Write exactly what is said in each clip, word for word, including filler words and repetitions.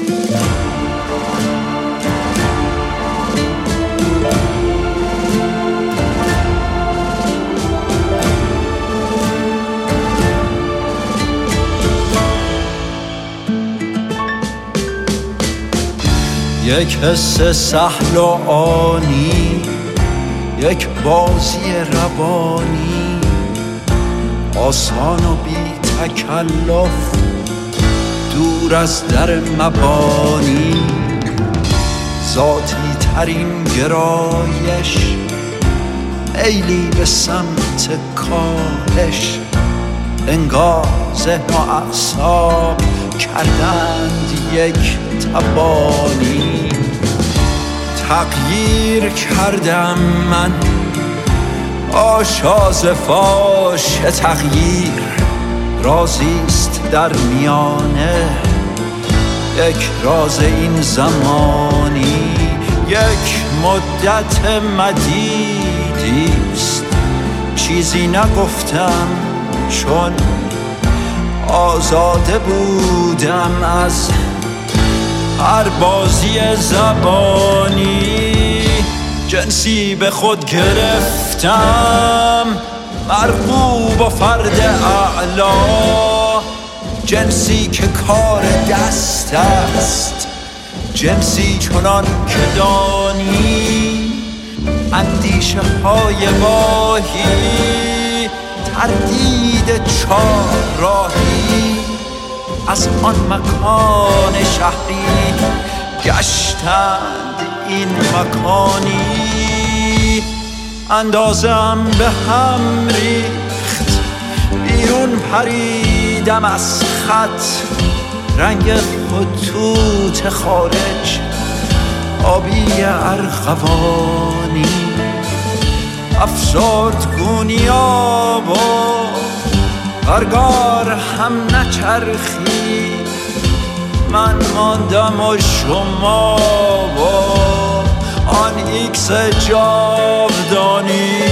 یک حس سهل و آنی، یک بازی روانی، آسان و بی تکلف، دور از در مبانی، ذاتی ترین گرایش، میلی به سمت کاهش، انگار ذهن و اعصاب کردند یک تبانی. تغییر کردم من، آشاز فاش تغییر رازیست در میانه، یک راز این زمانی، یک مدت مدیدیست. چیزی نگفتم چون آزاده بودم از هر بازی زبانی. جنسی به خود گرفتم، مرغوب و فرد اعلا، جنسی که کار دست است، جنسی چنان که دانی، اندیشه های واهی، تردید چار راهی، از آن مکان شهری گشتند این مکانی. اندازم به هم ریخت، بیرون پریدم از خط، رنگ خطوط خارج آبی ارغوانی، افسرد گونیا و برگار هم نچرخی، من ماندم و شما و آن ایکس جاودانی.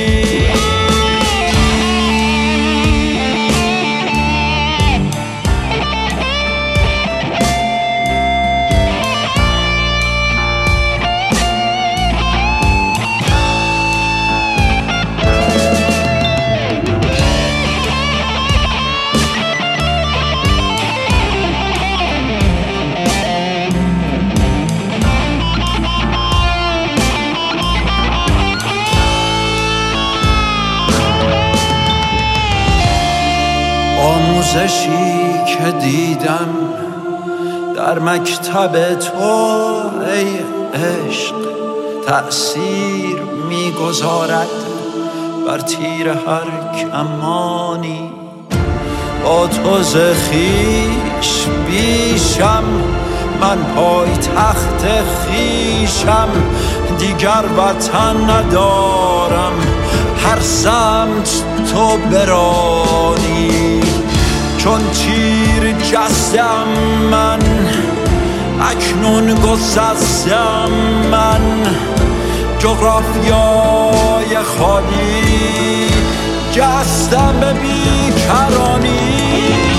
آموزشی که دیدم در مکتب تو ای عشق، تأثیر میگذارد بر تیر هر کمانی. با تو ز خویش بیشم، من پای تخت خویشم، دیگر وطن ندارم، هر سمت تو برانی. چون تیر جستم من، اکنون گسستم من، جغرافیای خالی جستم به بیکرانی.